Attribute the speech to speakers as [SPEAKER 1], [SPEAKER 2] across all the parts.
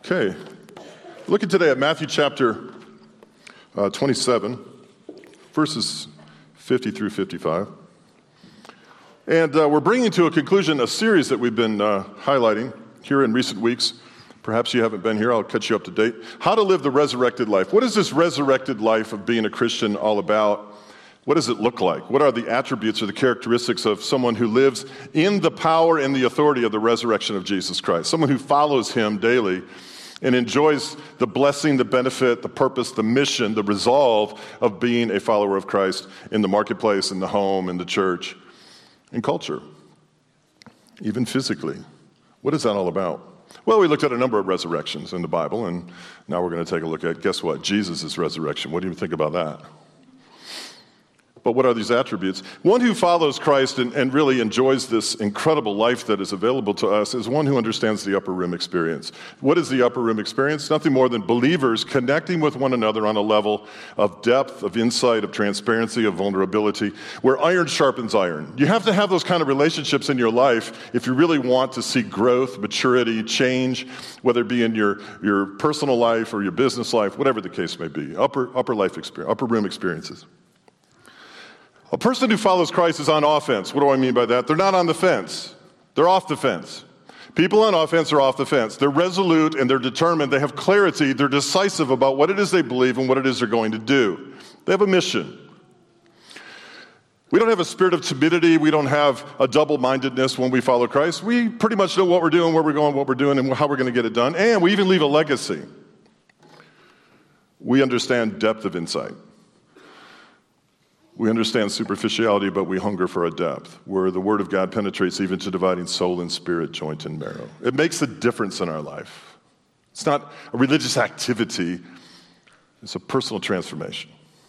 [SPEAKER 1] Okay, looking today at Matthew chapter 27, verses 50 through 55. And we're bringing to a conclusion a series that we've been highlighting here in recent weeks. Perhaps you haven't been here. I'll catch you up to date. How to live the resurrected life. What is this resurrected life of being a Christian all about? What does it look like? What are the attributes or the characteristics of someone who lives in the power and the authority of the resurrection of Jesus Christ? Someone who follows him daily and enjoys the blessing, the benefit, the purpose, the mission, the resolve of being a follower of Christ in the marketplace, in the home, in the church, in culture, even physically. What is that all about? Well, we looked at a number of resurrections in the Bible, and now we're going to take a look at, guess what, Jesus' resurrection. What do you think about that? But what are these attributes? One who follows Christ and really enjoys this incredible life that is available to us is one who understands the upper room experience. What is the upper room experience? Nothing more than believers connecting with one another on a level of depth, of insight, of transparency, of vulnerability, where iron sharpens iron. You have to have those kind of relationships in your life if you really want to see growth, maturity, change, whether it be in your personal life or your business life, whatever the case may be. Upper life experience, upper room experiences. A person who follows Christ is on offense. What do I mean by that? They're not on the fence. They're off the fence. People on offense are off the fence. They're resolute and they're determined. They have clarity. They're decisive about what it is they believe and what it is they're going to do. They have a mission. We don't have a spirit of timidity. We don't have a double-mindedness when we follow Christ. We pretty much know what we're doing, where we're going, what we're doing, and how we're going to get it done. And we even leave a legacy. We understand depth of insight. We understand superficiality, but we hunger for a depth where the Word of God penetrates even to dividing soul and spirit, joint and marrow. It makes a difference in our life. It's not a religious activity. It's a personal transformation.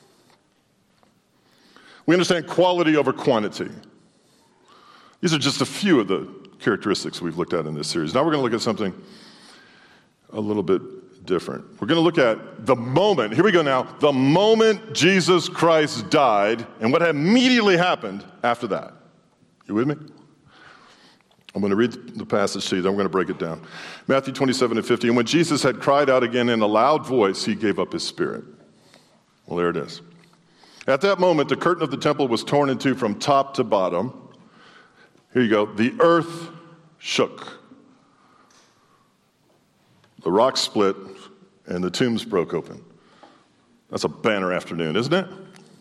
[SPEAKER 1] We understand quality over quantity. These are just a few of the characteristics we've looked at in this series. Now we're going to look at something a little bit different. We're going to look at the moment, here we go now, the moment Jesus Christ died and what immediately happened after that. You with me? I'm going to read the passage to you, then I'm going to break it down. Matthew 27 and 50, and when Jesus had cried out again in a loud voice, he gave up his spirit. Well, there it is. At that moment, the curtain of the temple was torn in two from top to bottom. Here you go. The earth shook. The rocks split, and the tombs broke open. That's a banner afternoon, isn't it?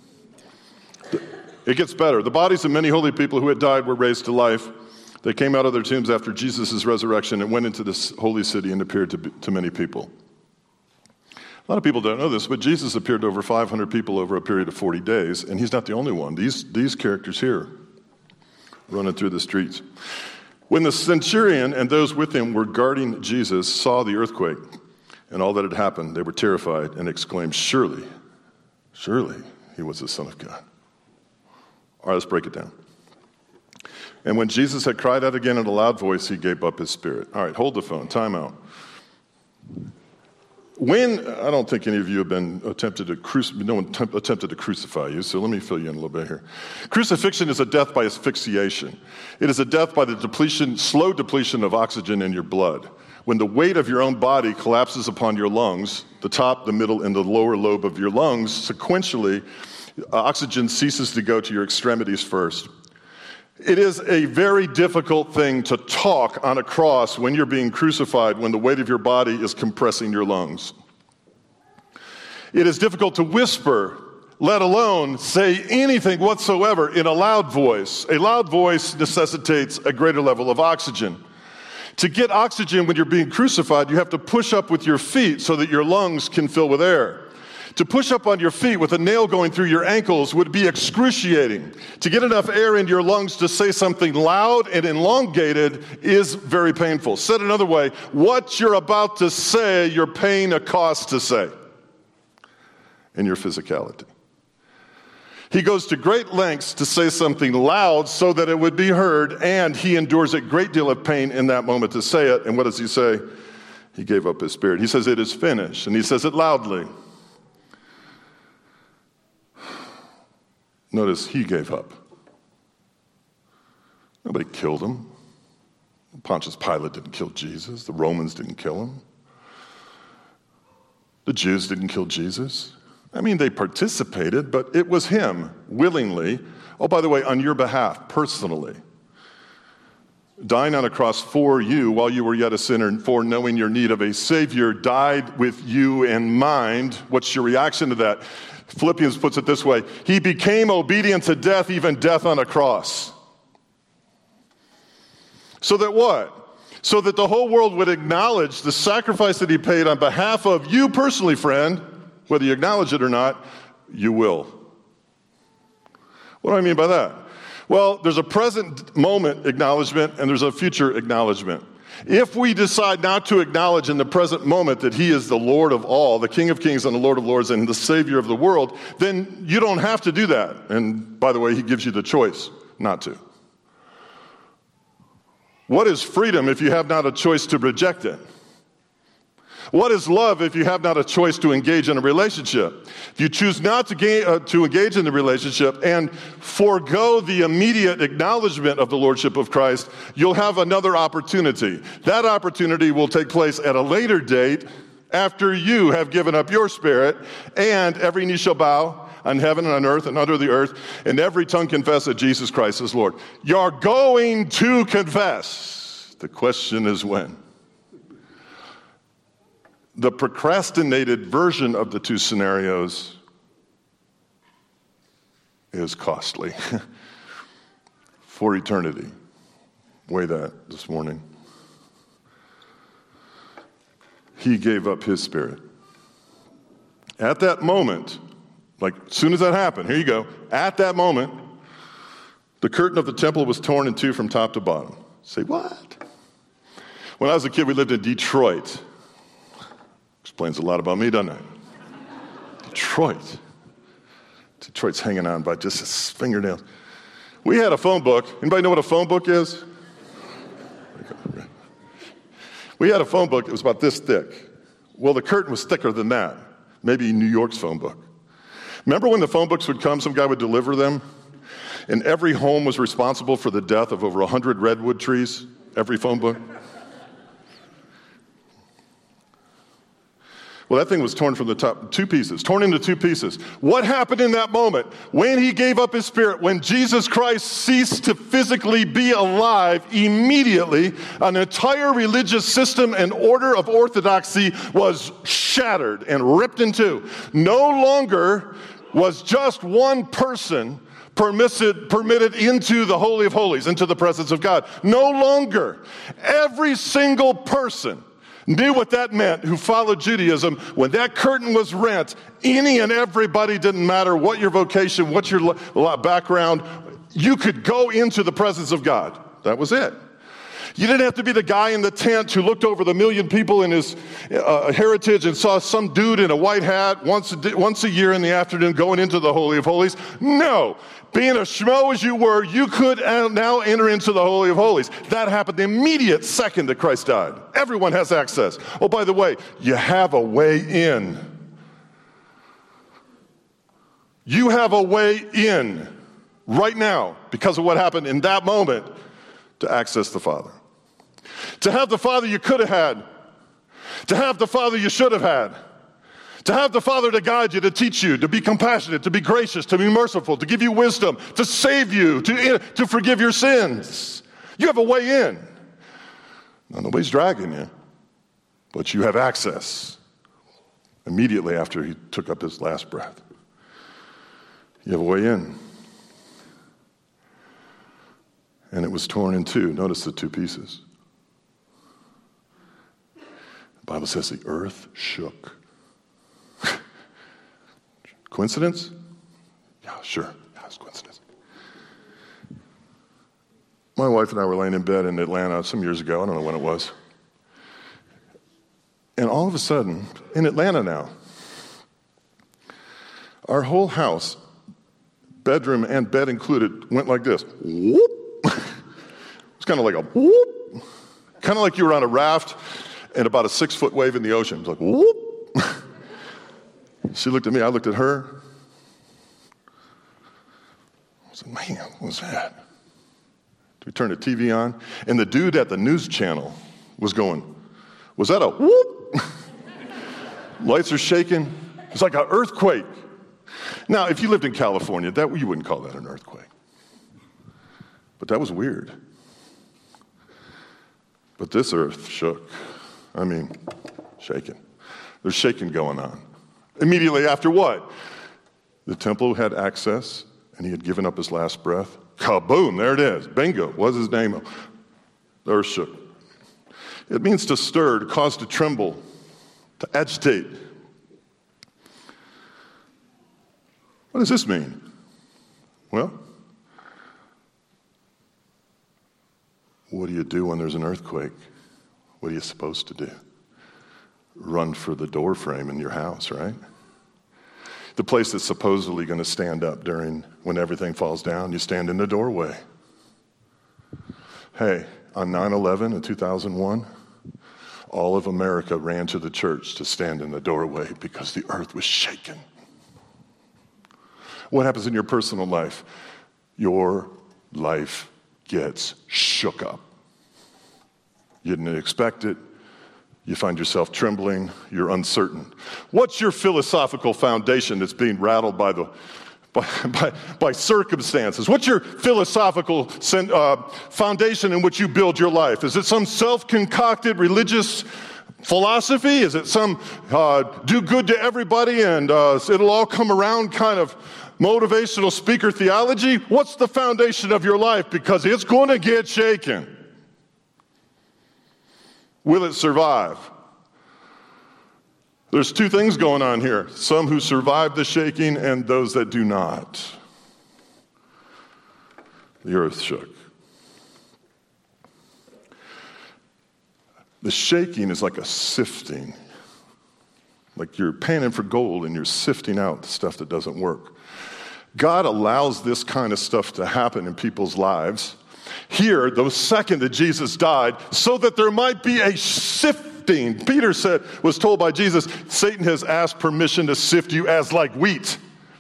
[SPEAKER 1] It gets better. The bodies of many holy people who had died were raised to life. They came out of their tombs after Jesus' resurrection and went into this holy city and appeared to many people. A lot of people don't know this, but Jesus appeared to over 500 people over a period of 40 days, and he's not the only one. These characters here running through the streets. When the centurion and those with him were guarding Jesus saw the earthquake and all that had happened, they were terrified and exclaimed, surely he was the Son of God. All right, let's break it down. And when Jesus had cried out again in a loud voice, he gave up his spirit. All right, hold the phone, time out. I don't think any of you have been attempted to crucify you, so let me fill you in a little bit here. Crucifixion is a death by asphyxiation. It is a death by the slow depletion of oxygen in your blood. When the weight of your own body collapses upon your lungs, the top, the middle, and the lower lobe of your lungs, sequentially, oxygen ceases to go to your extremities first. It is a very difficult thing to talk on a cross when you're being crucified, when the weight of your body is compressing your lungs. It is difficult to whisper, let alone say anything whatsoever in a loud voice. A loud voice necessitates a greater level of oxygen. To get oxygen when you're being crucified, you have to push up with your feet so that your lungs can fill with air. To push up on your feet with a nail going through your ankles would be excruciating. To get enough air into your lungs to say something loud and elongated is very painful. Said another way, what you're about to say, you're paying a cost to say in your physicality. He goes to great lengths to say something loud so that it would be heard, and he endures a great deal of pain in that moment to say it. And what does he say? He gave up his spirit. He says, it is finished, and he says it loudly. Notice he gave up. Nobody killed him. Pontius Pilate didn't kill Jesus. The Romans didn't kill him. The Jews didn't kill Jesus. I mean, they participated, but it was him willingly, oh, by the way, on your behalf, personally, dying on a cross for you while you were yet a sinner, and for knowing your need of a Savior, died with you in mind. What's your reaction to that? Philippians puts it this way: he became obedient to death, even death on a cross. So that what? So that the whole world would acknowledge the sacrifice that he paid on behalf of you personally, friend. Whether you acknowledge it or not, you will. What do I mean by that? Well, there's a present moment acknowledgement and there's a future acknowledgement. If we decide not to acknowledge in the present moment that he is the Lord of all, the King of Kings and the Lord of Lords and the Savior of the world, then you don't have to do that. And by the way, he gives you the choice not to. What is freedom if you have not a choice to reject it? What is love if you have not a choice to engage in a relationship? If you choose not to engage in the relationship and forego the immediate acknowledgement of the Lordship of Christ, you'll have another opportunity. That opportunity will take place at a later date after you have given up your spirit, and every knee shall bow on heaven and on earth and under the earth, and every tongue confess that Jesus Christ is Lord. You're going to confess. The question is when. The procrastinated version of the two scenarios is costly for eternity. Weigh that this morning. He gave up his spirit. At that moment, like as soon as that happened, here you go, at that moment, the curtain of the temple was torn in two from top to bottom. Say, what? When I was a kid, we lived in Detroit. Explains a lot about me, doesn't it? Detroit. Detroit's hanging on by just his fingernails. We had a phone book. Anybody know what a phone book is? We had a phone book that was about this thick. Well, the curtain was thicker than that. Maybe New York's phone book. Remember when the phone books would come, some guy would deliver them, and every home was responsible for the death of over 100 redwood trees? Every phone book? Well, that thing was torn from the top, torn into two pieces. What happened in that moment? When he gave up his spirit, when Jesus Christ ceased to physically be alive, immediately an entire religious system and order of orthodoxy was shattered and ripped in two. No longer was just one person permitted into the Holy of Holies, into the presence of God. No longer. Every single person knew what that meant who followed Judaism. When that curtain was rent, any and everybody, didn't matter what your vocation, what your background, you could go into the presence of God. That was it. You didn't have to be the guy in the tent who looked over the million people in his heritage and saw some dude in a white hat once a year in the afternoon going into the Holy of Holies. No. Being a schmo as you were, you could now enter into the Holy of Holies. That happened the immediate second that Christ died. Everyone has access. Oh, by the way, you have a way in. You have a way in right now because of what happened in that moment to access the Father. To have the Father you could have had. To have the Father you should have had. To have the Father to guide you, to teach you, to be compassionate, to be gracious, to be merciful, to give you wisdom, to save you, to forgive your sins. You have a way in. Now, nobody's dragging you, but you have access immediately after he took up his last breath. You have a way in. And it was torn in two. Notice the two pieces. The Bible says the earth shook. Coincidence? Yeah, sure. Yeah, it's coincidence. My wife and I were laying in bed in Atlanta some years ago. I don't know when it was. And all of a sudden, in Atlanta now, our whole house, bedroom and bed included, went like this. Whoop. It's kind of like a whoop. Kind of like you were on a raft and about a 6-foot wave in the ocean. It was like whoop. She looked at me, I looked at her. I said, man, what was that? We turned the TV on, and the dude at the news channel was going, was that a whoop? Lights are shaking. It's like an earthquake. Now, if you lived in California, you wouldn't call that an earthquake. But that was weird. But this earth shook. I mean, shaking. There's shaking going on. Immediately after what? The temple had access, and he had given up his last breath. Kaboom, there it is. Bingo, what's his name? The earth shook. It means to stir, to cause to tremble, to agitate. What does this mean? Well, what do you do when there's an earthquake? What are you supposed to do? Run for the door frame in your house, right? The place that's supposedly going to stand up when everything falls down, you stand in the doorway. Hey, on 9/11 in 2001, all of America ran to the church to stand in the doorway because the earth was shaken. What happens in your personal life? Your life gets shook up. You didn't expect it. You find yourself trembling. You're uncertain. What's your philosophical foundation that's being rattled by circumstances? What's your philosophical foundation in which you build your life? Is it some self-concocted religious philosophy? Is it some do good to everybody and it'll all come around kind of motivational speaker theology? What's the foundation of your life? Because it's going to get shaken. Will it survive? There's two things going on here. Some who survive the shaking and those that do not. The earth shook. The shaking is like a sifting. Like you're panning for gold and you're sifting out the stuff that doesn't work. God allows this kind of stuff to happen in people's lives. Here, the second that Jesus died, so that there might be a sifting. Peter was told by Jesus, Satan has asked permission to sift you as like wheat.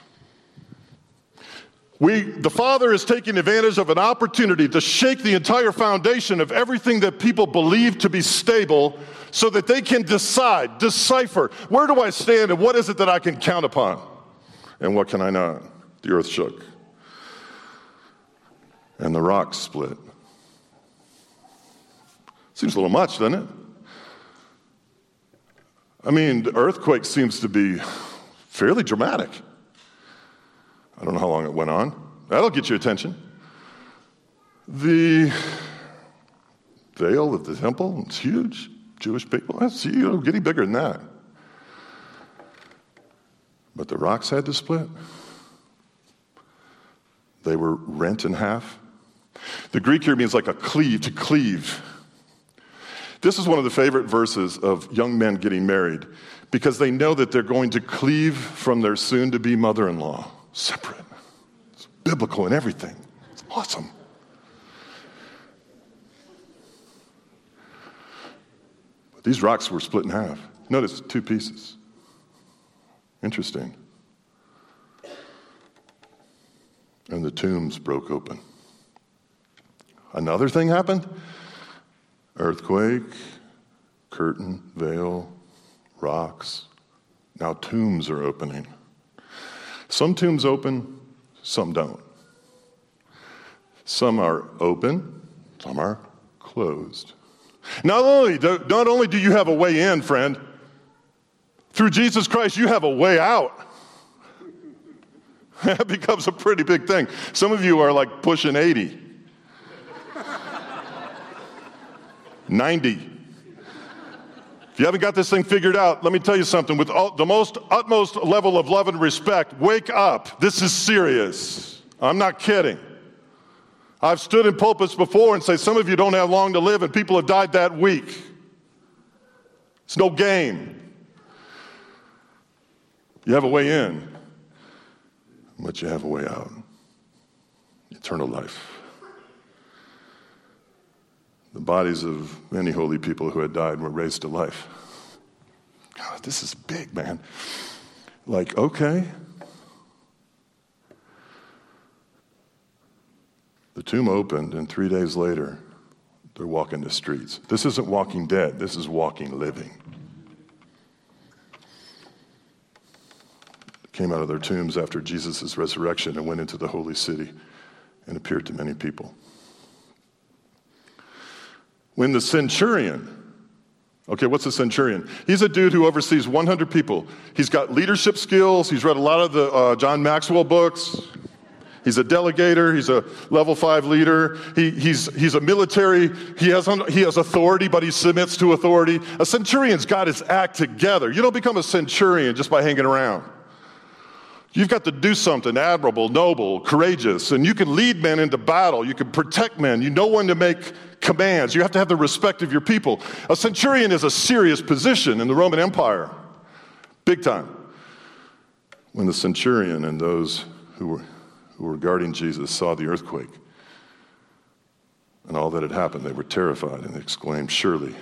[SPEAKER 1] The Father is taking advantage of an opportunity to shake the entire foundation of everything that people believe to be stable so that they can decipher, where do I stand and what is it that I can count upon? And what can I not? The earth shook. And the rocks split. Seems a little much, doesn't it? I mean, the earthquake seems to be fairly dramatic. I don't know how long it went on. That'll get your attention. The veil of the temple, it's huge. Jewish people, that's getting bigger than that. But the rocks had to split. They were rent in half. The Greek here means like to cleave. This is one of the favorite verses of young men getting married because they know that they're going to cleave from their soon-to-be mother-in-law. Separate. It's biblical and everything. It's awesome. But these rocks were split in half. Notice 2 pieces. Interesting. And the tombs broke open. Another thing happened. Earthquake, curtain, veil, rocks. Now tombs are opening. Some tombs open, some don't. Some are open, some are closed. Not only do you have a way in, friend, through Jesus Christ you have a way out. That becomes a pretty big thing. Some of you are like pushing 80. 90. If you haven't got this thing figured out, let me tell you something. With the utmost level of love and respect, wake up. This is serious. I'm not kidding. I've stood in pulpits before and say, some of you don't have long to live, and people have died that week. It's no game. You have a way in, but you have a way out. Eternal life. The bodies of many holy people who had died were raised to life. God, this is big, man. Like, okay. The tomb opened, and 3 days later, they're walking the streets. This isn't Walking Dead. This is walking living. came out of their tombs after Jesus' resurrection and went into the holy city and appeared to many people. When the centurion, okay, what's a centurion? He's a dude who oversees 100 people. He's got leadership skills. He's read a lot of the John Maxwell books. He's a delegator. He's a level 5 leader. He's a military. He has authority, but he submits to authority. A centurion's got his act together. You don't become a centurion just by hanging around. You've got to do something admirable, noble, courageous, and you can lead men into battle. You can protect men. You know when to make commands. You have to have the respect of your people. A centurion is a serious position in the Roman Empire. Big time. When the centurion and those who were guarding Jesus saw the earthquake and all that had happened, they were terrified and exclaimed, surely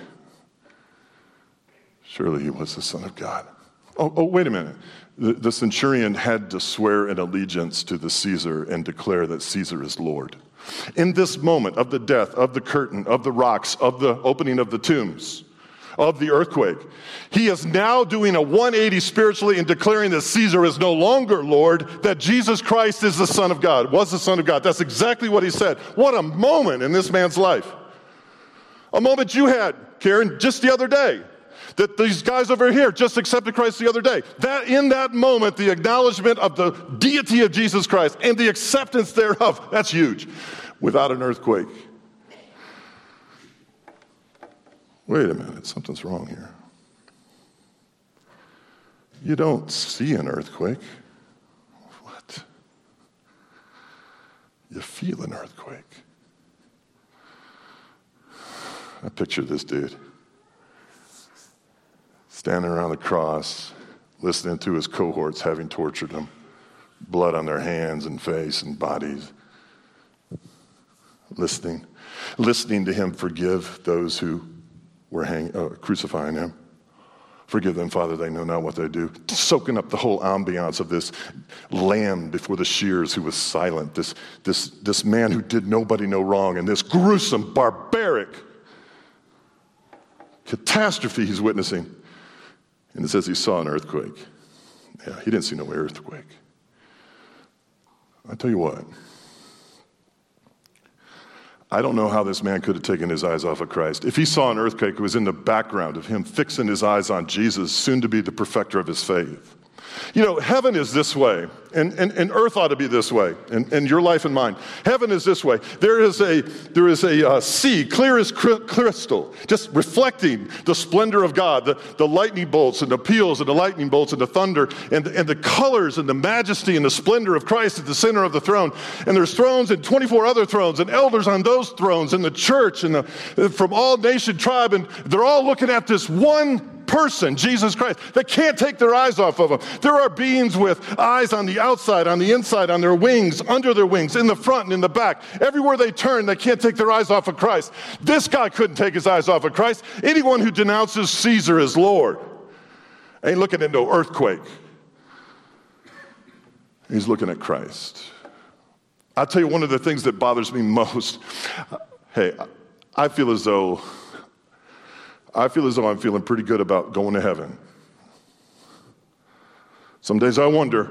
[SPEAKER 1] he was the Son of God. Oh, wait a minute. The centurion had to swear an allegiance to the Caesar and declare that Caesar is Lord. In this moment of the death, of the curtain, of the rocks, of the opening of the tombs, of the earthquake, he is now doing a 180 spiritually and declaring that Caesar is no longer Lord, that Jesus Christ is the Son of God, was the Son of God. That's exactly what he said. What a moment in this man's life. A moment you had, Karen, just the other day. That these guys over here just accepted Christ the other day. That in that moment, the acknowledgement of the deity of Jesus Christ and the acceptance thereof, that's huge. Without an earthquake. Wait a minute, something's wrong here. You don't see an earthquake. What? You feel an earthquake. I picture this dude standing around the cross, listening to his cohorts having tortured him, blood on their hands and face and bodies, listening to him forgive those who were crucifying him. Forgive them, Father, they know not what they do. Soaking up the whole ambiance of this lamb before the shears who was silent, this man who did nobody no wrong, and this gruesome, barbaric catastrophe he's witnessing. And it says he saw an earthquake. Yeah, he didn't see no earthquake. I tell you what, I don't know how this man could have taken his eyes off of Christ. If he saw an earthquake, it was in the background of him fixing his eyes on Jesus, soon to be the perfecter of his faith. You know, heaven is this way, and earth ought to be this way, and your life and mine. Heaven is this way. There is a sea, clear as crystal, just reflecting the splendor of God, the lightning bolts and the peals and the lightning bolts and the thunder and the colors and the majesty and the splendor of Christ at the center of the throne. And there's thrones and 24 other thrones and elders on those thrones and the church and from all nation, tribe, and they're all looking at this one person, Jesus Christ. They can't take their eyes off of him. There are beings with eyes on the outside, on the inside, on their wings, under their wings, in the front and in the back. Everywhere they turn, they can't take their eyes off of Christ. This guy couldn't take his eyes off of Christ. Anyone who denounces Caesar as Lord ain't looking into an earthquake. He's looking at Christ. I'll tell you one of the things that bothers me most. Hey, I feel as though I'm feeling pretty good about going to heaven. Some days I wonder.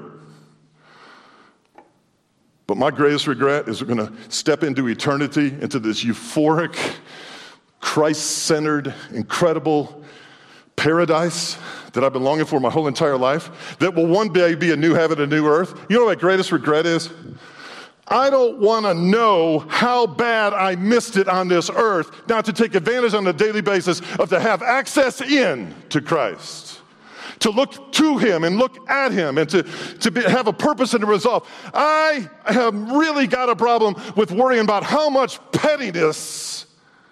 [SPEAKER 1] But my greatest regret is we're going to step into eternity, into this euphoric, Christ-centered, incredible paradise that I've been longing for my whole entire life, that will one day be a new heaven, a new earth. You know what my greatest regret is? I don't want to know how bad I missed it on this earth, not to take advantage on a daily basis of to have access in to Christ, to look to him and look at him and to have a purpose and a resolve. I have really got a problem with worrying about how much pettiness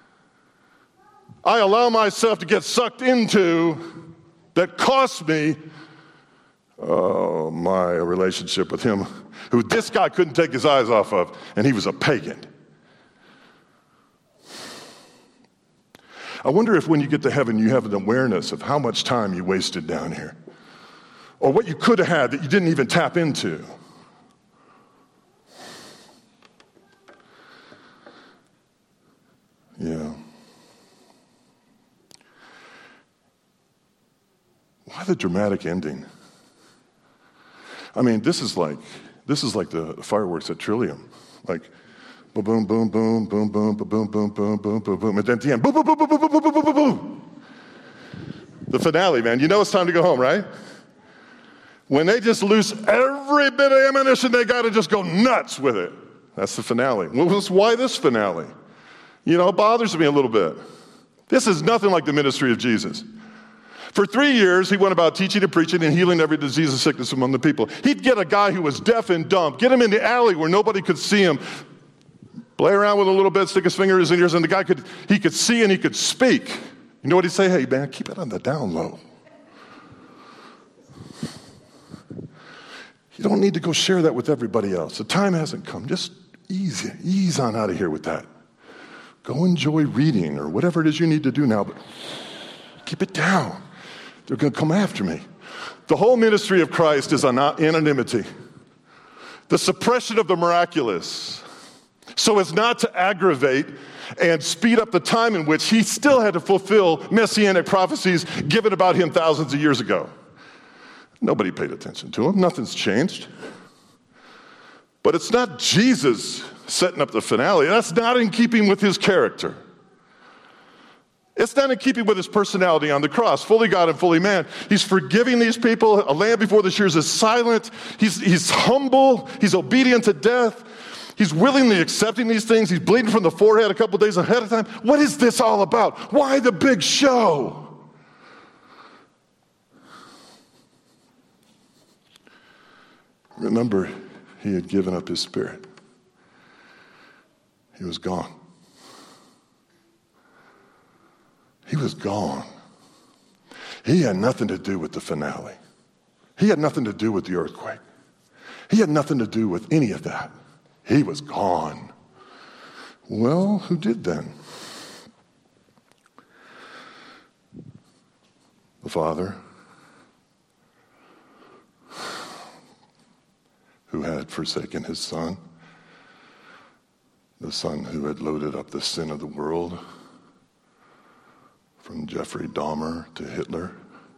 [SPEAKER 1] I allow myself to get sucked into that costs me my relationship with him, who this guy couldn't take his eyes off of, and he was a pagan. I wonder if when you get to heaven, you have an awareness of how much time you wasted down here, or what you could have had that you didn't even tap into. Yeah. Why the dramatic ending? I mean, this is like the fireworks at Trillium. Like, boom, boom, boom, boom, boom, boom, boom, boom, boom, boom, boom, boom, and then at the end, boom, boom, boom, boom, boom, boom, boom, boom, boom, boom. The finale, man. You know it's time to go home, right? When they just lose every bit of ammunition, they got to just go nuts with it. That's the finale. Well, why this finale? You know, it bothers me a little bit. This is nothing like the ministry of Jesus. For 3 years, he went about teaching and preaching and healing every disease and sickness among the people. He'd get a guy who was deaf and dumb, get him in the alley where nobody could see him, play around with him a little bit, stick his fingers in his ears, and the guy could see and he could speak. You know what he'd say? Hey, man, keep it on the down low. You don't need to go share that with everybody else. The time hasn't come. Just ease on out of here with that. Go enjoy reading or whatever it is you need to do now, but keep it down. They're going to come after me. The whole ministry of Christ is on anonymity. The suppression of the miraculous, so as not to aggravate and speed up the time in which he still had to fulfill messianic prophecies given about him thousands of years ago. Nobody paid attention to him. Nothing's changed. But it's not Jesus setting up the finale. That's not in keeping with his character. It's not in keeping with his personality on the cross, fully God and fully man. He's forgiving these people. A lamb before the shears is silent. He's humble. He's obedient to death. He's willingly accepting these things. He's bleeding from the forehead a couple days ahead of time. What is this all about? Why the big show? Remember, he had given up his spirit. He was gone. He was gone. He had nothing to do with the finale. He had nothing to do with the earthquake. He had nothing to do with any of that. He was gone. Well, who did then? The Father, who had forsaken his Son, the Son who had loaded up the sin of the world, from Jeffrey Dahmer to Hitler,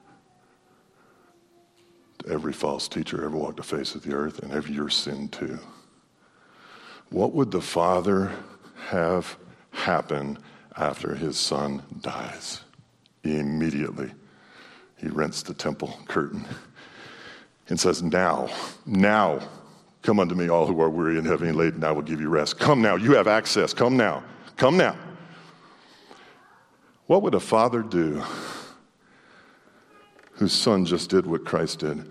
[SPEAKER 1] to every false teacher ever walked the face of the earth, and every your sin too. What would the Father have happen after his Son dies? Immediately, he rents the temple curtain and says, now, come unto me, all who are weary and heavy laden, and I will give you rest. Come now, you have access. Come now. What would a father do whose son just did what Christ did?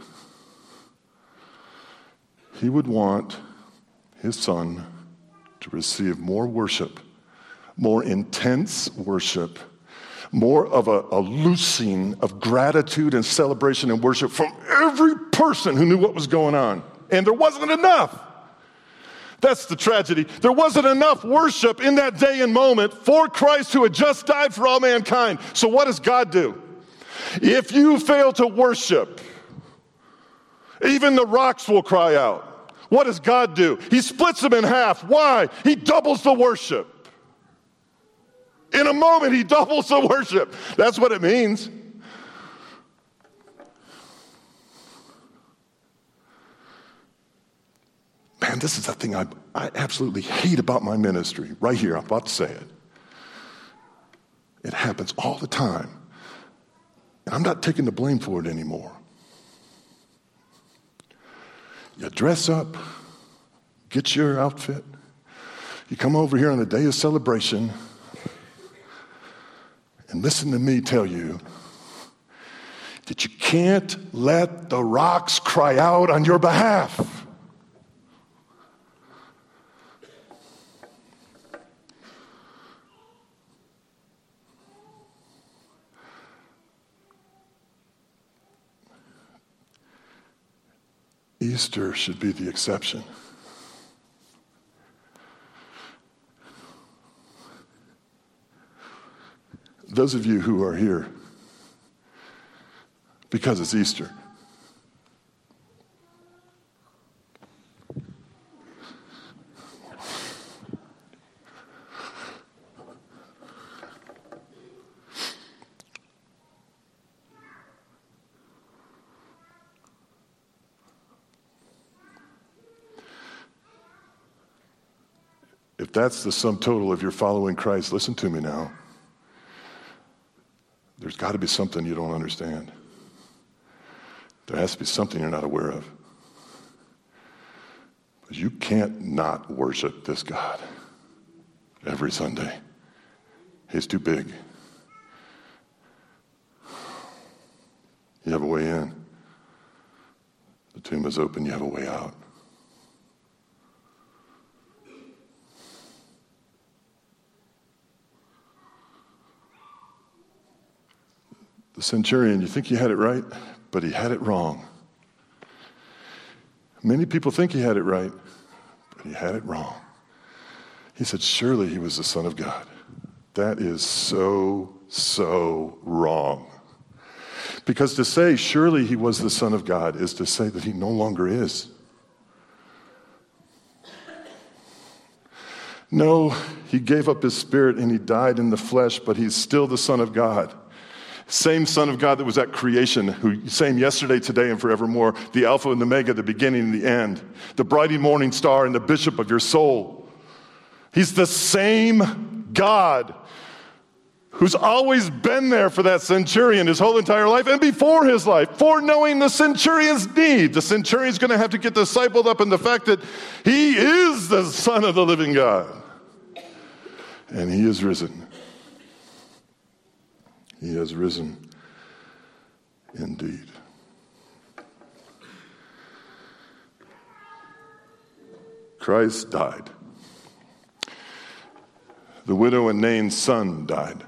[SPEAKER 1] He would want his son to receive more worship, more intense worship, more of a loosing of gratitude and celebration and worship from every person who knew what was going on. And there wasn't enough. That's the tragedy. There wasn't enough worship in that day and moment for Christ who had just died for all mankind. So what does God do? If you fail to worship, even the rocks will cry out. What does God do? He splits them in half. Why? He doubles the worship. In a moment, he doubles the worship. That's what it means. Man, this is the thing I absolutely hate about my ministry. Right here, I'm about to say it. It happens all the time. And I'm not taking the blame for it anymore. You dress up, get your outfit. You come over here on a day of celebration and listen to me tell you that you can't let the rocks cry out on your behalf. Easter should be the exception. Those of you who are here because it's Easter, If that's the sum total of your following Christ, listen to me now. There's got to be something you don't understand. There has to be something you're not aware of. But you can't not worship this God every Sunday. He's too big. You have a way in. The tomb is open, you have a way out. The centurion, you think he had it right, but he had it wrong. Many people think he had it right, but he had it wrong. He said, surely he was the Son of God. That is so wrong. Because to say, surely he was the Son of God, is to say that he no longer is. No, he gave up his spirit and he died in the flesh, but he's still the Son of God. Same Son of God that was at creation, who same yesterday, today, and forevermore, the Alpha and the Omega, the beginning and the end, the bright and morning star and the bishop of your soul. He's the same God who's always been there for that centurion his whole entire life and before his life, foreknowing the centurion's need. The centurion's going to have to get discipled up in the fact that he is the Son of the living God. And he is risen. He has risen indeed. Christ died. The widow in Nain's son died.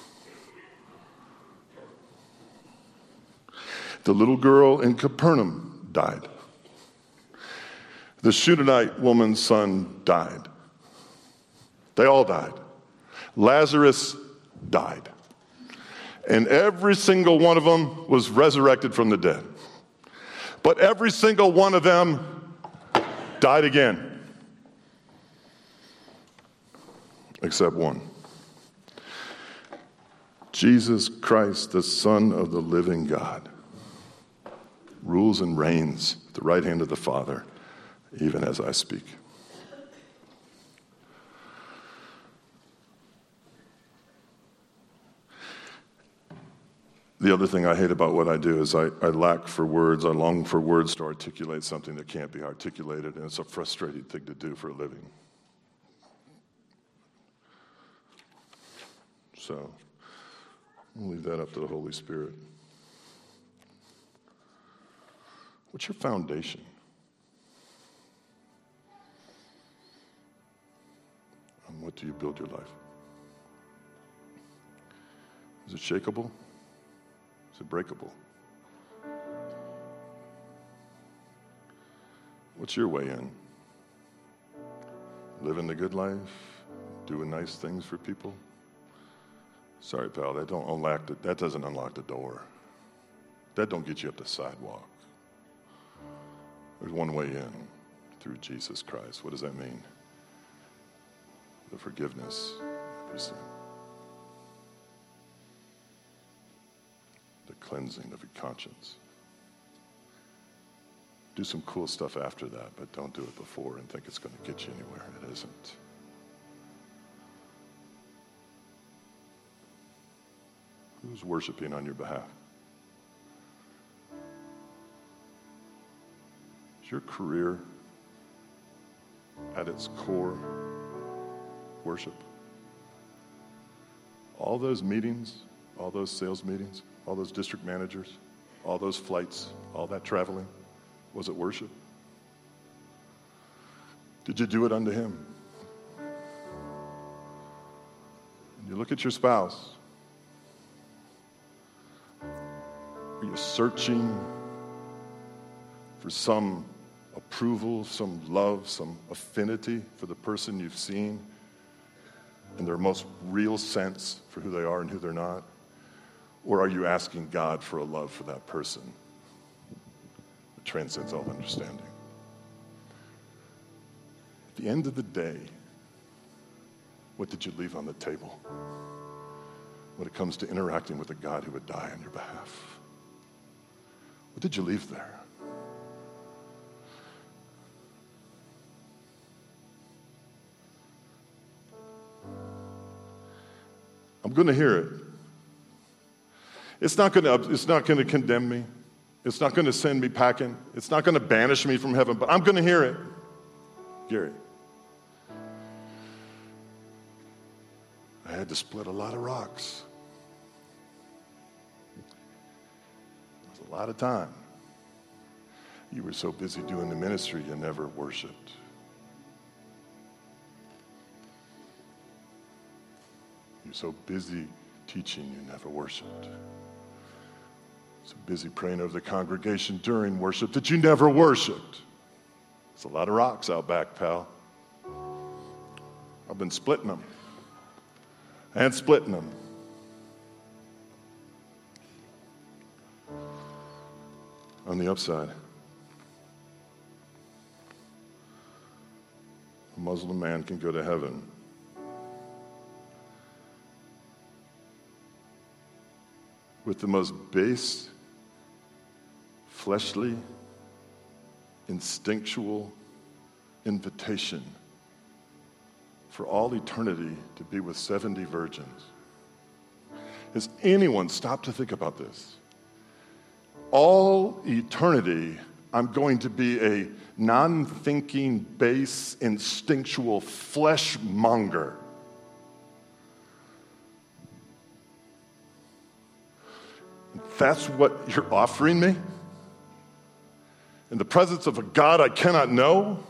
[SPEAKER 1] The little girl in Capernaum died. The Shunammite woman's son died. They all died. Lazarus died. And every single one of them was resurrected from the dead. But every single one of them died again. Except one. Jesus Christ, the Son of the living God, rules and reigns at the right hand of the Father, even as I speak. The other thing I hate about what I do is I lack for words. I long for words to articulate something that can't be articulated, and it's a frustrating thing to do for a living. So I'll leave that up to the Holy Spirit. What's your foundation? On what do you build your life? Is it shakeable? Is it breakable? What's your way in? Living the good life? Doing nice things for people? Sorry, pal, that doesn't unlock the door. That don't get you up the sidewalk. There's one way in, through Jesus Christ. What does that mean? The forgiveness of your sin. The cleansing of your conscience. Do some cool stuff after that, but don't do it before and think it's going to get you anywhere. It isn't. Who's worshiping on your behalf? Is your career at its core worship? All those meetings, all those sales meetings, all those district managers, all those flights, all that traveling, was it worship? Did you do it unto him? You look at your spouse. Are you searching for some approval, some love, some affinity for the person you've seen in their most real sense for who they are and who they're not? Or are you asking God for a love for that person that transcends all understanding? At the end of the day, what did you leave on the table when it comes to interacting with a God who would die on your behalf? What did you leave there? I'm going to hear it. It's not going to condemn me. It's not going to send me packing. It's not going to banish me from heaven, but I'm going to hear it. Gary, I had to split a lot of rocks. It was a lot of time. You were so busy doing the ministry, you never worshiped. You're so busy teaching, you never worshiped. So busy praying over the congregation during worship that you never worshiped. It's a lot of rocks out back, pal. I've been splitting them and splitting them. On the upside, a Muslim man can go to heaven with the most base, fleshly, instinctual invitation for all eternity to be with 70 virgins. Has anyone stopped to think about this? All eternity, I'm going to be a non-thinking, base, instinctual fleshmonger. That's what you're offering me? In the presence of a God I cannot know?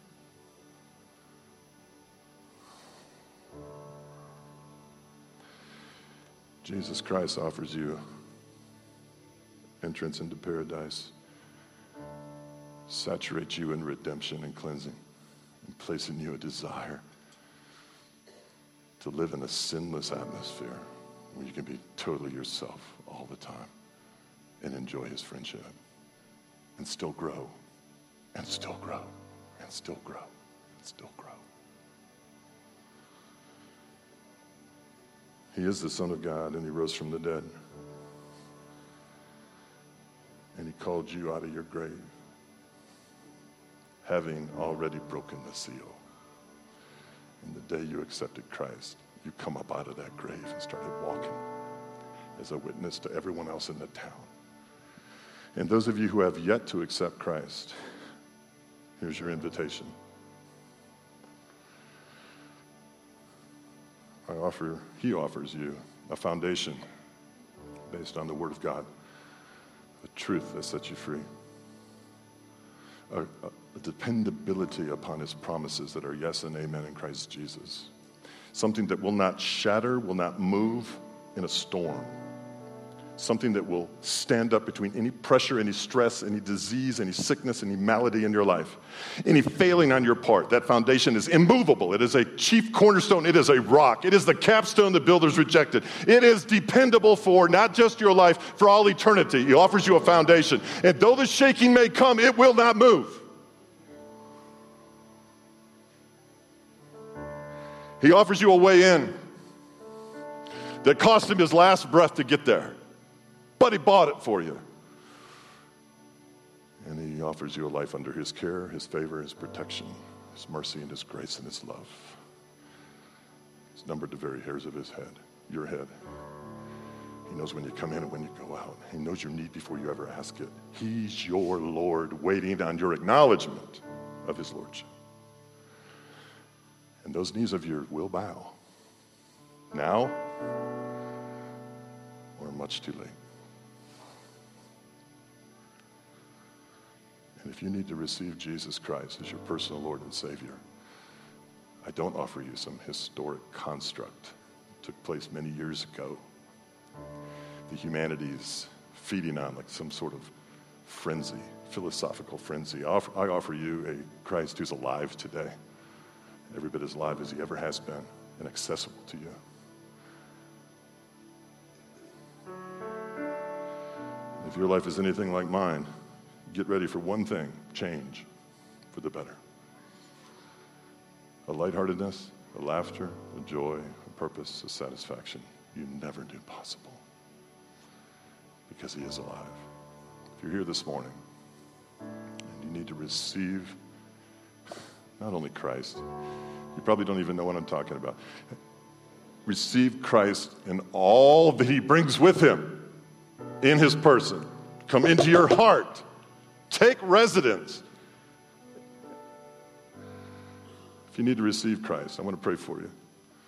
[SPEAKER 1] Jesus Christ offers you entrance into paradise, saturates you in redemption and cleansing, and place in you a desire to live in a sinless atmosphere where you can be totally yourself all the time and enjoy his friendship and still grow and still grow and still grow and still grow. He is the Son of God, and he rose from the dead. And he called you out of your grave, having already broken the seal. And the day you accepted Christ, you come up out of that grave and started walking as a witness to everyone else in the town. And those of you who have yet to accept Christ, here's your invitation. He offers you a foundation based on the Word of God, a truth that sets you free, a dependability upon his promises that are yes and amen in Christ Jesus, something that will not shatter, will not move in a storm, something that will stand up between any pressure, any stress, any disease, any sickness, any malady in your life, any failing on your part. That foundation is immovable. It is a chief cornerstone. It is a rock. It is the capstone the builders rejected. It is dependable for not just your life, for all eternity. He offers you a foundation. And though the shaking may come, it will not move. He offers you a way in that cost him his last breath to get there. But he bought it for you. And he offers you a life under his care, his favor, his protection, his mercy, and his grace, and his love. He's numbered the very hairs of his head, your head. He knows when you come in and when you go out. He knows your need before you ever ask it. He's your Lord, waiting on your acknowledgement of his lordship. And those knees of yours will bow. Now, or much too late. And if you need to receive Jesus Christ as your personal Lord and Savior, I don't offer you some historic construct that took place many years ago. The humanities feeding on like some sort of frenzy, philosophical frenzy. I offer you a Christ who's alive today, every bit as alive as he ever has been, and accessible to you. If your life is anything like mine, get ready for one thing: change for the better. A lightheartedness, a laughter, a joy, a purpose, a satisfaction you never knew possible, because he is alive. If you're here this morning and you need to receive not only Christ, you probably don't even know what I'm talking about. receive Christ and all that he brings with him in his person come into your heart, take residence. If you need to receive Christ, I want to pray for you.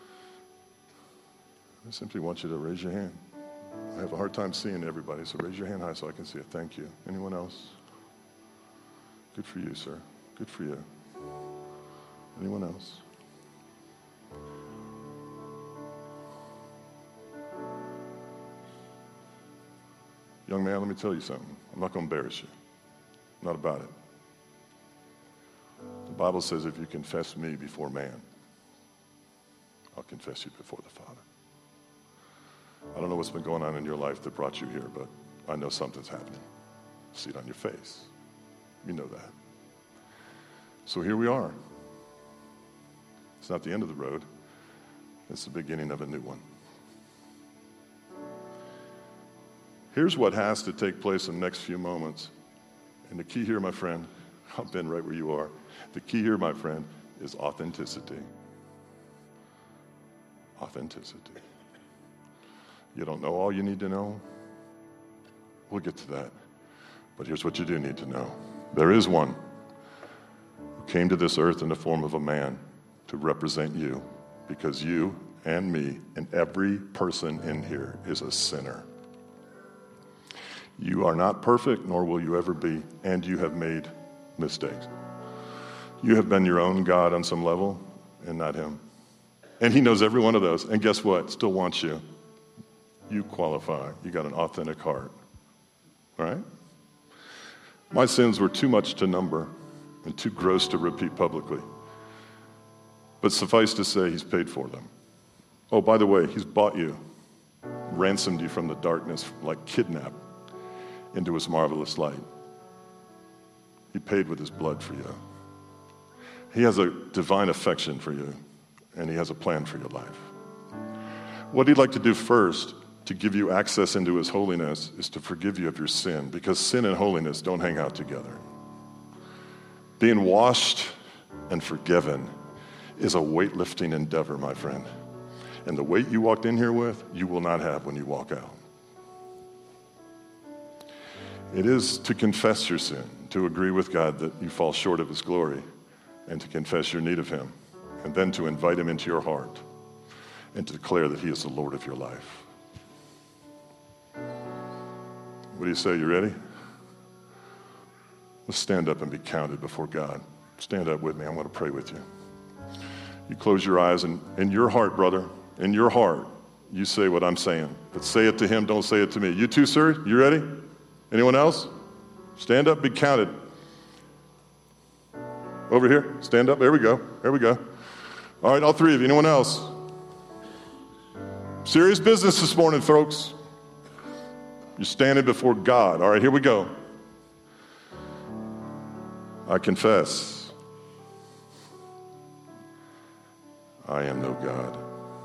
[SPEAKER 1] I simply want you to raise your hand. I have a hard time seeing everybody, so raise your hand high so I can see it. Thank you. Anyone else? Good for you, sir. Good for you. Anyone else? Young man, let me tell you something. I'm not going to embarrass you. I'm not about it. The Bible says if you confess me before man, I'll confess you before the Father. I don't know what's been going on in your life that brought you here, but I know something's happening. I see it on your face. You know that. So here we are. It's not the end of the road. It's the beginning of a new one. Here's what has to take place in the next few moments. And the key here, my friend, I've been right where you are. The key here, my friend, is authenticity. Authenticity. You don't know all you need to know? We'll get to that. But here's what you do need to know. There is one who came to this earth in the form of a man to represent you, because you and me and every person in here is a sinner. You are not perfect, nor will you ever be, and you have made mistakes. You have been your own God on some level, and not him. And he knows every one of those, and guess what? Still wants you. You qualify. You got an authentic heart. All right? My sins were too much to number and too gross to repeat publicly. But suffice to say, he's paid for them. Oh, by the way, he's bought you, ransomed you from the darkness, like kidnapped, into his marvelous light. He paid with his blood for you. He has a divine affection for you, and he has a plan for your life. What he'd like to do first to give you access into his holiness is to forgive you of your sin, because sin and holiness don't hang out together. Being washed and forgiven is a weightlifting endeavor, my friend. And the weight you walked in here with, you will not have when you walk out. It is to confess your sin, to agree with God that you fall short of his glory, and to confess your need of him, and then to invite him into your heart and to declare that he is the Lord of your life. What do you say? You ready? Let's stand up and be counted before God. Stand up with me. I want to pray with you. You close your eyes, and in your heart, brother, in your heart, you say what I'm saying. But say it to him, don't say it to me. You too, sir? You ready? Anyone else? Stand up, be counted. Over here, stand up. There we go. There we go. All right, all three of you. Anyone else? Serious business this morning, folks. You're standing before God. All right, here we go. I confess I am no God.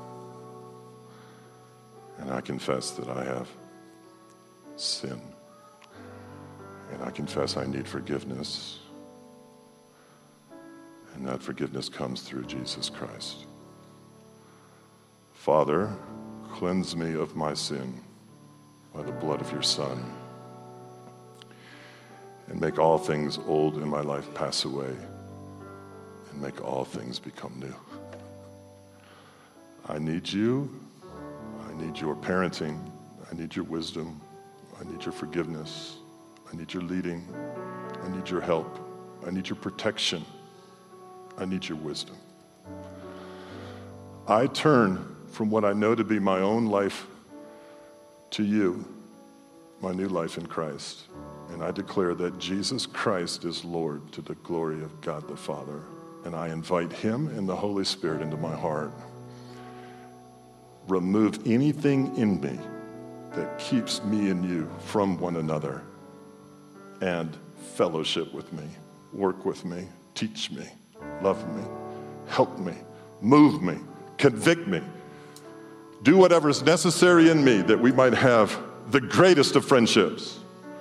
[SPEAKER 1] And I confess that I have sinned. And I confess I need forgiveness. And that forgiveness comes through Jesus Christ. Father, cleanse me of my sin by the blood of your Son. And make all things old in my life pass away. And make all things become new. I need you. I need your parenting. I need your wisdom. I need your forgiveness. I need your leading. I need your help. I need your protection. I need your wisdom. I turn from what I know to be my own life to you, my new life in Christ. And I declare that Jesus Christ is Lord to the glory of God the Father. And I invite him and the Holy Spirit into my heart. Remove anything in me that keeps me and you from one another. And fellowship with me, work with me, teach me, love me, help me, move me, convict me. Do whatever is necessary in me that we might have the greatest of friendships.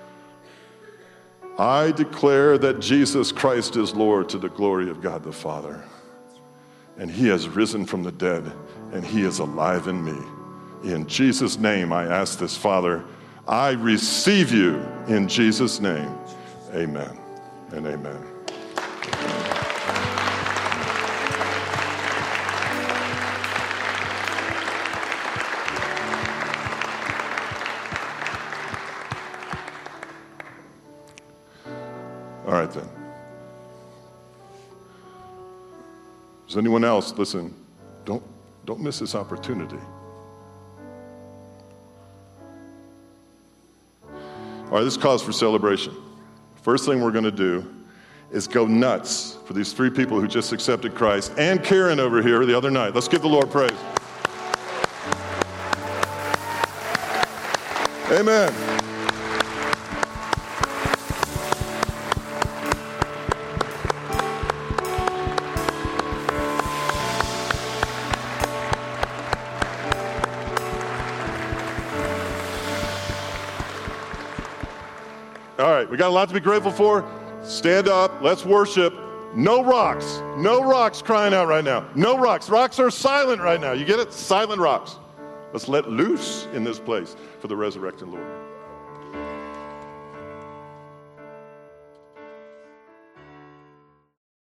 [SPEAKER 1] I declare that Jesus Christ is Lord to the glory of God the Father. And he has risen from the dead, and he is alive in me. In Jesus' name, I ask this, Father. I receive you in Jesus' name. Amen and amen. All right, then. Does anyone else, listen, don't miss this opportunity. All right, this calls for celebration. First thing we're going to do is go nuts for these 3 people who just accepted Christ, and Karen over here the other night. Let's give the Lord praise. Amen. All right, we got a lot to be grateful for. Stand up, let's worship. No rocks crying out right now. No rocks. Rocks are silent right now. You get it? Silent rocks. Let's let loose in this place for the resurrected Lord.